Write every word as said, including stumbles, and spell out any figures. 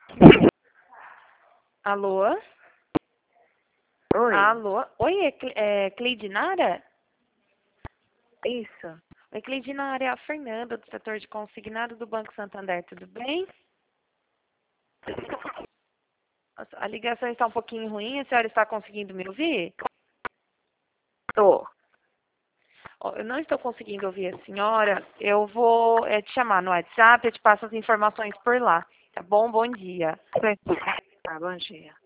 Alô? Oi. Alô? Oi, é, Cle- é Cleidinara? Isso. Oi, Cleidinara, é a Fernanda, do setor de consignado do Banco Santander, tudo bem? Nossa, a ligação está um pouquinho ruim, a senhora está conseguindo me ouvir? Tô. Ó, eu não estou conseguindo ouvir a senhora, eu vou é, te chamar no WhatsApp, eu te passo as informações por lá, tá bom? Bom dia. Tá, bom dia.